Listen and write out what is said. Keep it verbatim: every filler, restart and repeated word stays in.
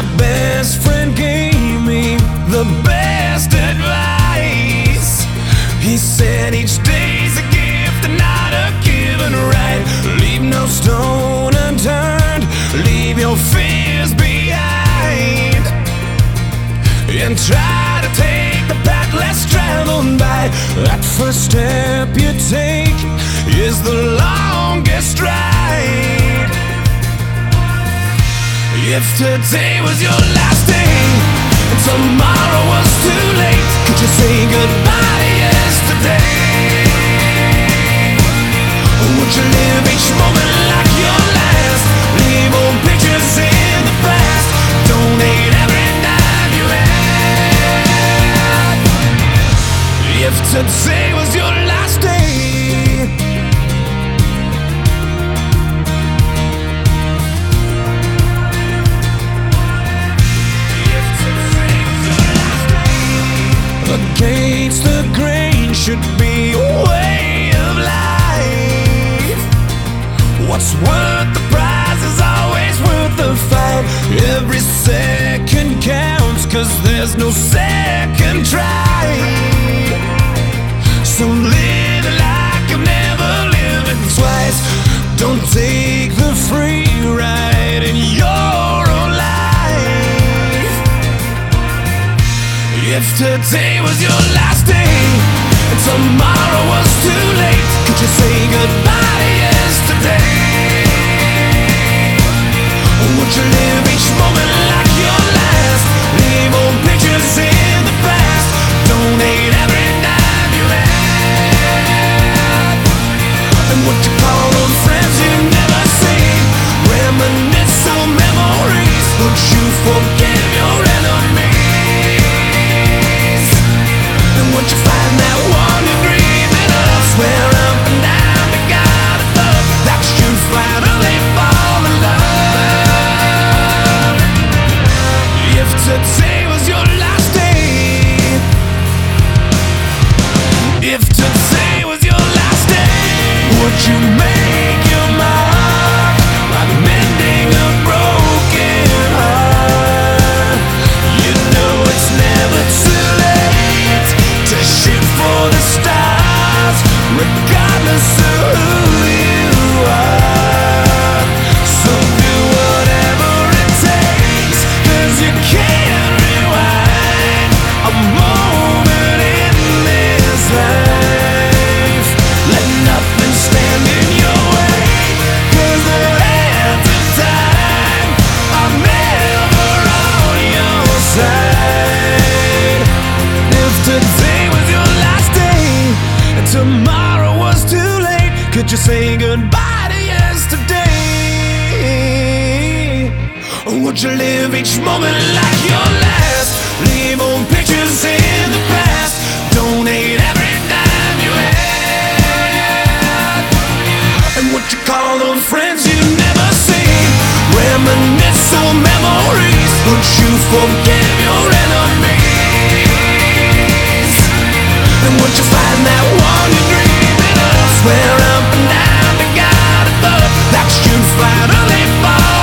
best friend gave me the best advice. He said each day's a gift and not a given right. Leave no stone unturned, leave your fears behind, and try to take the path less traveled by. That first step you take is the longest ride. If today was your last day and tomorrow was too late, could you say goodbye to yesterday? Or would you live each moment like your last? Leave old pictures in the past, donate every dime you had. If today was your last day, against the grain should be a way of life. What's worth the prize is always worth the fight. Every second counts, cause there's no second try. So live like you've never lived it twice. Don't take the free ride in your own life. If today was your last day and tomorrow was too late, could you say goodbye to yesterday? Or would you live each moment like your last? Leave old pictures in the past, donate every dime you had. And would you call those friends you've never seen? Reminisce on memories. Would you forgive your enemies? And would you find that one you're dreaming of? Swear up and down to God above that you'd finally fall in love. If today was your last day, if today was your last day, would you make your mark like mending a broken heart? You know it's never too late to shoot for the stars, regardless of who you are. So do whatever it takes, cause you can't rewind a moment in this life. Let nothing stand in your way, cause the hands of time are never on your side. If today was your last day and tomorrow was too late, could you say goodbye to yesterday? Or would you live each moment like your last? Leave old pictures in the past, donate every dime you had. And would you call those friends you've never seen? Reminisce on memories. Would you forgive your enemies? And would you find that one you're dreaming of? Swear up and down to God above that you'd finally fall